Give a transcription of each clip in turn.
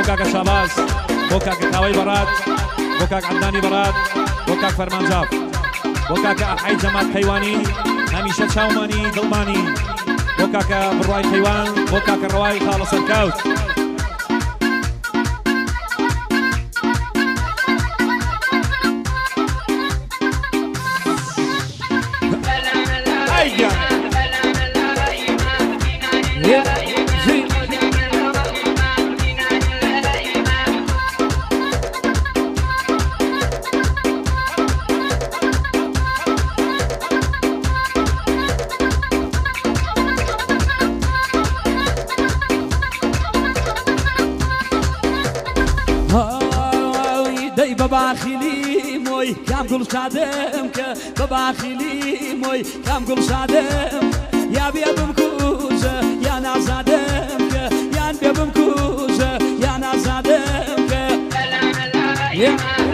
كاكا شاباز بۆ کاکە کاوەی بەڕات بۆ کاک عەدنانی بەڕات بۆ کاک فەرمانجاف بۆ کاکە ئەحەی جەمات قەیوانی هەمیشە چاومانی دڵمانی بۆ کاکە بڕوای قەیوان بۆ کاکە ڕەوای خاڵە سەرکەوت بباخیلی موی کام گل شادم که بباخیلی موی کام گل شادم یا بیابم کوزه یا نازادم که یا بیابم کوزه یا نازادم که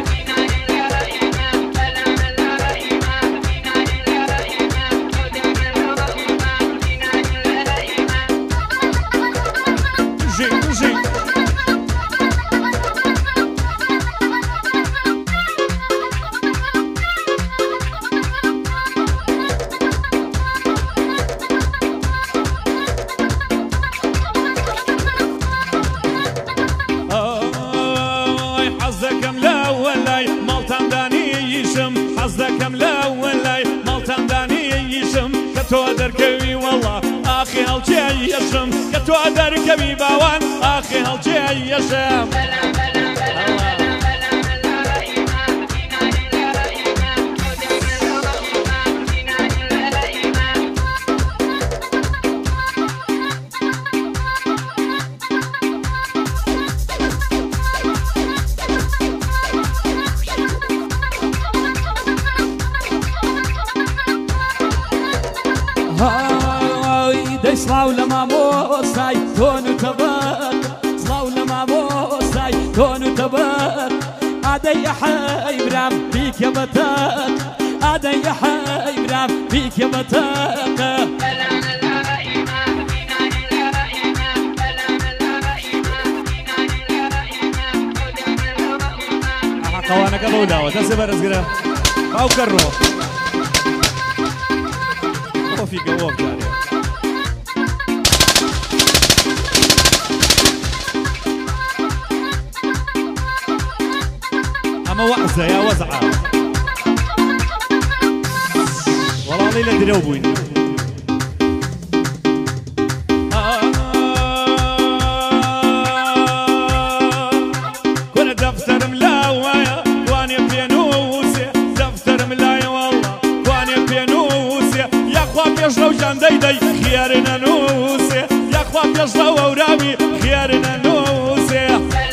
يشم كتو دركبي باوان اخي هالجاي يشم سلاو لما موساي تونو تبر سلاو لما موساي تونو تبر عدي حي برام بيك يا بطاق عدي حي برام بيك يا بطاق قوانا قبولا وتسبر ازقرا او كرو وفي قووف جاري أما وعزة يا وزعة والله ليلة دروبوين كل دفتر ملاوية واني بينوسي دفتر ملاوية والله واني بينوسي يا أخوة بيجروا جان ديدي خيارنا نوسي يا أخوة بيجروا ورامي خيارنا نوسي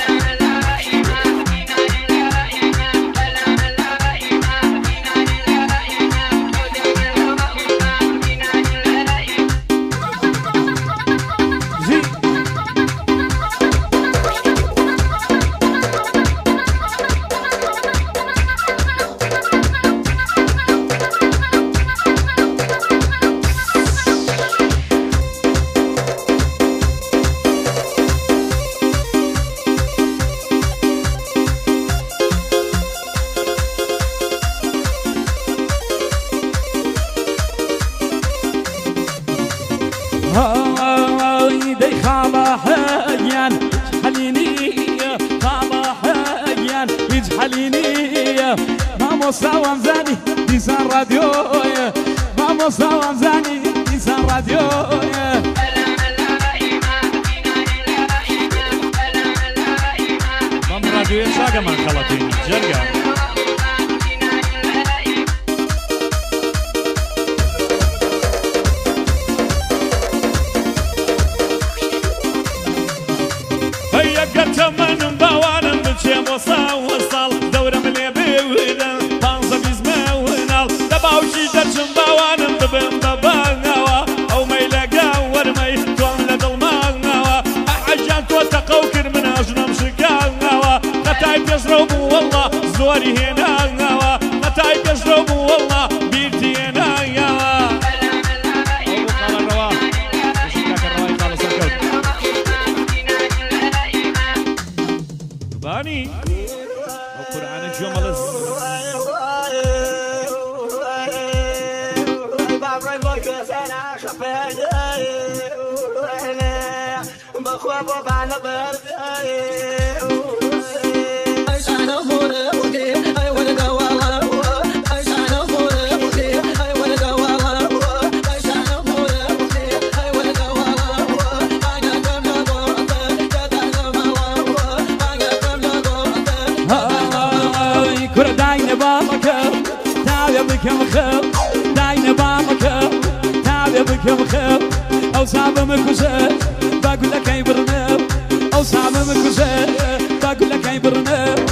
مستوى زاني إنسان راديو ما مستوى زاني إنسان راديو ضم راديو شاقة من خلطين جرقة هيا قرت من بوانا بتشي وصل دورة من يبيونا باوشي درشم باوانم دبم ببانوا او ميلقا ورمي تولد المانوا احجان توتقو كرمن اجنم شكانوا قتاي بيشربوا والله زوري هنا قتاي بيشربوا والله بيرتي هنا بكم خير داين بامك تابع بكم خير او صعب مكوزه بقول لك اي برنامج او صعب مكوزه بقول لك اي برنامج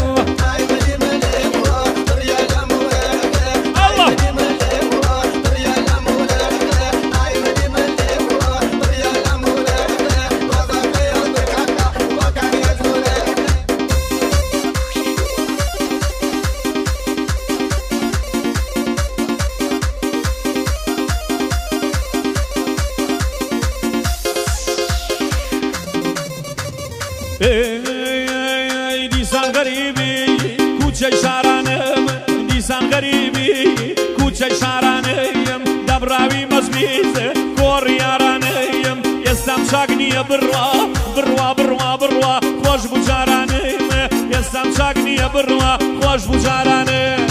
دیسان غریبی کوچه شارانم دیسان غریبی کوچه شارانم دبراوی مزمیزه کوریارانم یستم شاگنیه بروا بروا بروا بروا خوش بجارانم یستم شاگنیه بروا خوش بجارانم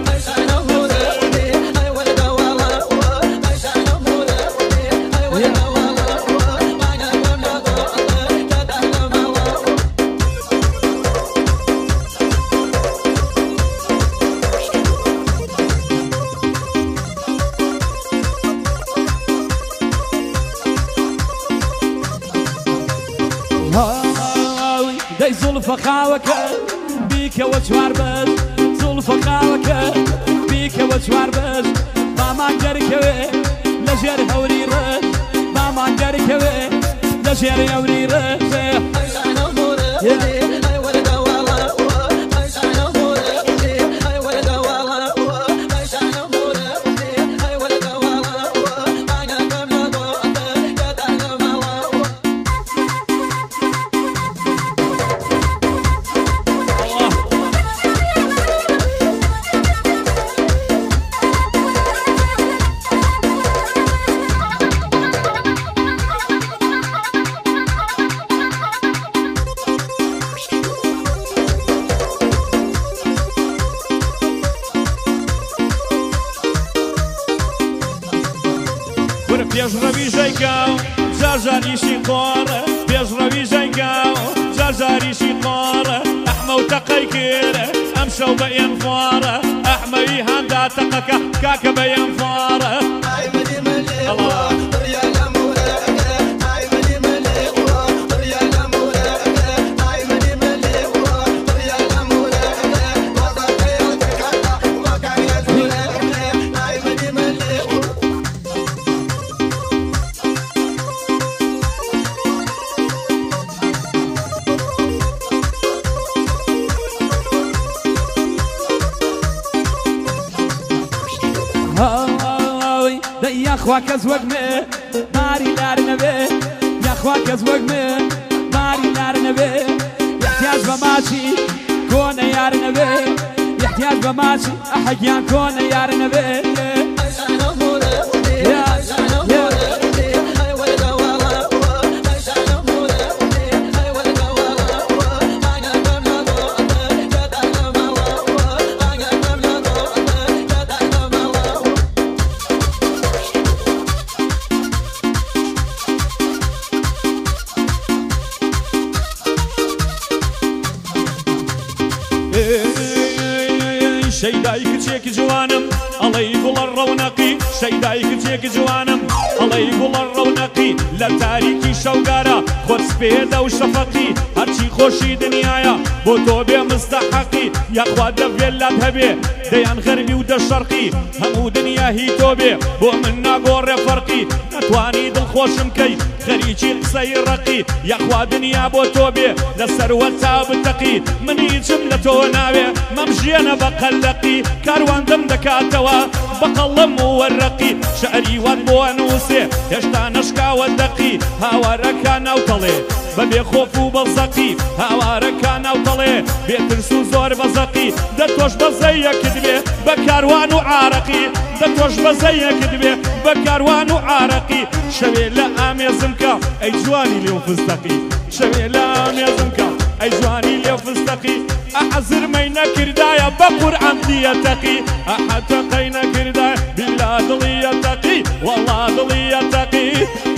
داي زلفة خاوك بيك وشوار بس زلفة خاوك بيك وشوار بس ما جركوي لجر هوري رس ما جركوي لجر هوري رس بيجربي جايكاو جارجاري شي قار بيجربي جايكاو جارجاري شي قار احمى وتقيكير امشى وبين فار احمى يهاندا تقكا كاكا بين فار الله يا اخواك ازوق من ماري دار نبي يا اخواك ازوق من ماري دار نبي يحتاج بماشي كون يا نبي يحتاج بماشي احيان كون يا نبي شيداي كتشيك جوانم الله يقول الرونقي شيداي كتشيك جوانم الله يقول الرونقي لا تاريكي شوقارا خود سبيدا وشفقي هرشي خوشي دنيايا بوتو بي مستحقي يا اخوات دفي اللات هبي ديان غربي ودا شرقي همو دنيا هي توبي بو منا قور فرقي نتواني دل خوش مكي خريجي قصي رقي يا اخوات دنيا بو توبي لسروتا بتقي مني جملة ناوي ممشي انا بقلقي كاروان دم دكاتوا بقلم ورقي شعري واد نووسێ هێشتا نەشکاوە دەقی هاوارەکان ناوتەڵێ بەبێ خۆف و بەزەقی هاوارەکان ناوتەڵێ بێترس و زۆر بەزەقی دەتۆش بەزەیەکت بێ بە کاروان و عارەقی دەتۆش بەزەیەکت بێ بە کاروان و عارەقی شەوێ لە ئامێزم کە ئەی جوانی لێو فستەقی شەوێ لە ئامێزم کە ئەی جوانی لێو فستەقی ئەحەزرمەی نەکردایە بە قورئان دیەتەقی ئەحەتەقەی نەکردایە بیلا دڵیەتەقی وەڵا دڵیەتەقی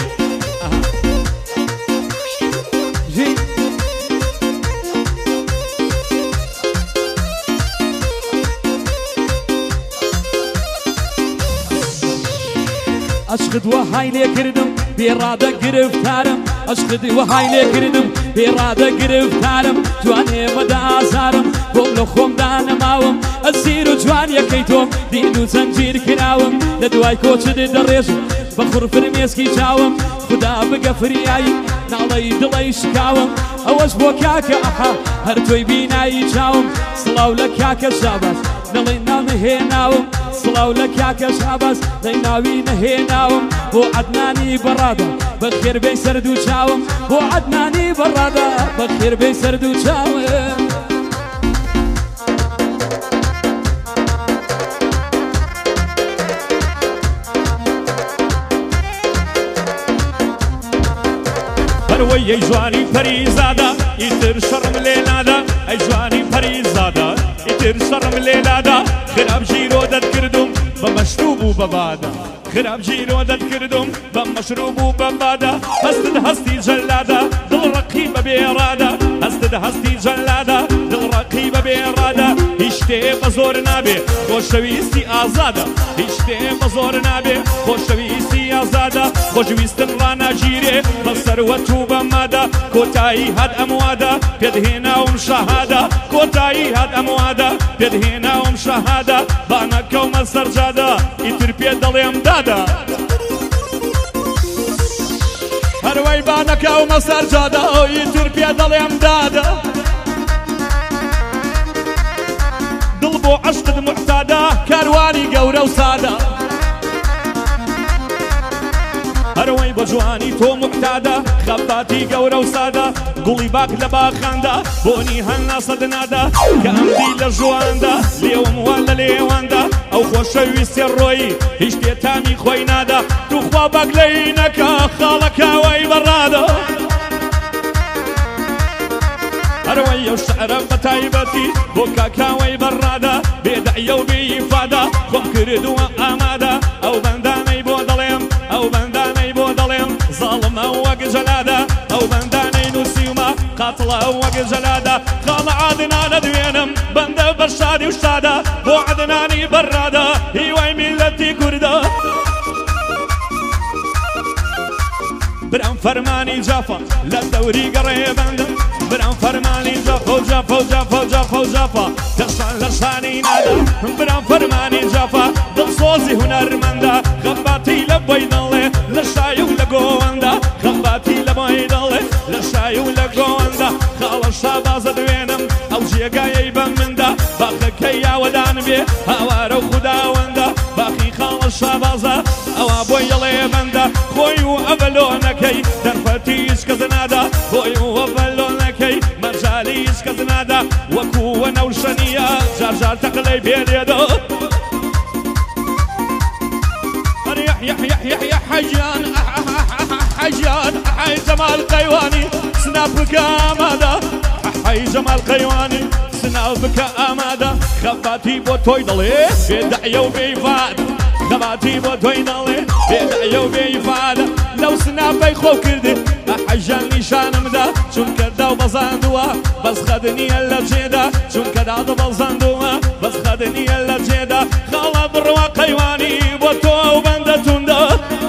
عشقت وهای لێکردم بێڕادە گرفتارم عشقت وهای لێکردم بێڕادە گرفتارم جوانێ بەدە ئازارم بۆم لە خۆمدا نەماوم ئەسیر و جوانیەکەی تۆم دین و زەنجیر کراوم لە دوای کۆچت دەڕێژم بە خوڕفرمێسکی چاوم خدا بگە فریایی ناڵەی دڵی شکاوم ئەوەش بۆ کاکە ئەحا هەر تۆی بینایی چاوم سڵاو لە کاکە شاباس دڵی ناو نەهێناوم سڵاو لە کاکە شاباس دەی ناوی نەهێناوم بۆ عەدنانی بەڕادە بە خێربەی سەرد و چاوم بۆ عەدنانی بەڕادە بە خێربەی سەرد و چاوم هەروەی ئەی جوانی پەریزادە ئیتر شەڕم لێنادا ئەی جوانی پەریزادە ئیتر شەڕم لێنادا خراپ ژیرۆ دەتکردم بە مەشروب و بە بادە خراپ ژیرۆ دەتکردم بە مەشروب و بە بادە هەستت هەستی جەلادە دڵڕەقی بە بێڕادە هەستت هەستی جەلادە دڵڕەقی بە بێڕادە هیچ شتێ بە زۆر نابێ خۆشەویستی ئازادە هیچ شتێ بە زۆر نابێ خۆشەویستی ئازادە خۆشویستن ڕاناگیرێ بە سەروەت و بە مادە کۆتایی هات ئەموادە پێدهێناوم شەهادە کۆتایی هات ئەموادە پێدهێناوم شەهادە بانەکەومە سەرجادە ئیتر پێ دەڵێم دادا هەروەی بانەکەومە سەرجادە ئیتر پێ دەڵێم دادا دڵ بۆ عەشقت موحتادە کاروانی گەورە و سادە هەروەی بە جوانی تۆ موحتادە خەباتی گەورە و سادە گوڵی باک لە باخاندا بۆنی هەنا سەدنادا کە ئەمدی لە ژواندا لێوم وا لە لێواندا ئەو خۆشەویستی ڕۆیی هیچ تێتامی خۆی نادا توخوا باک لەی نەکە خاڵەکاوەی بەڕادە هەروەی ئەو شەعرە بە تایبەتی بۆ کاکاوەی بەڕادە بێدەعیە و بێئیفادە خۆم کردووە ئامادە ئەو بەندانەی بۆ دەڵێم ئەو بەندانەی بۆ دەڵێم زاڵمە وەک جەلادە ئەو بەندانەی نووسیومە قاتڵە وەک جەلادە خاڵە عادنانە دوێنم بەندە بەرشادی و شادە بۆ عەدنانی بەڕادە هیوای میلەتی کوردە برام فەرمانی جافا لە دەوری گەڕێ بەندم برام فەرمانی جافا و جافا و جافا و جافا و جافا دەشان لە شانی نادا برام فەرمانی جافا دڵسۆزی هونەرمەندە خەباتی لە بۆی دەڵێ لە شای و لە گۆوەندە خەباتی لە بۆی دەڵێ لە شای و لە گۆوەندە خاڵە شابازە دوێنم ئەو جێگایەی بە مندا باخەکەی یاوەدان بێ هاوارە و خوداوەندە باخی خاڵە شابازە ئەوە بۆی دەڵێ بەندە خۆی و ئەڤەلۆنەکەی دەرفەتی هیچ کەس نادا خۆی و ئەڤەلۆنەکەی مەرجالی هیچ کەس نادا وەکووە نەوشەنیە جار جار تەقلەی بێدێدە يحيى حجان حجان حي جمال قيواني سنابك آمادة حي جمال قيواني سنابك آمادة خباتي بو توي دلي بيدعي وبيفاد خباتي بو توي دلي بيدعي وبيفاد لو سنابي خو كردي حجان نشان مدا چون كدا وبزاندوا بس خدني الا جيدا چون كدا وبزاندوا بس خدني الا جيدا خالا بروا قيواني بو تو بندتوندا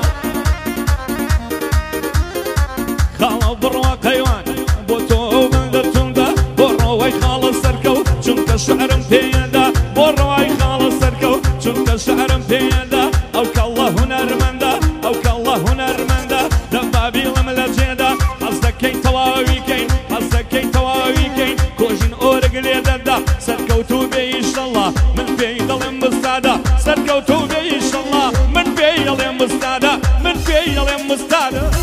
خالا بروا قيواني بو تو بندتوندا بروي خالا سركو چون كشعرم بيدا بروي خالا سركو چون كشعرم بيدا او كالله هنرمندا او كالله هنرمندا دبابي لملا جيدا حزكي تواوي كين حزكي تواوي كين كوجين اورق ليدا سركو تو بيش الله من بيد المستعدة سركو و تو بێ ئینشەڵڵا من پێی ئەڵێم مستادە من پێی ئەڵێم مستادە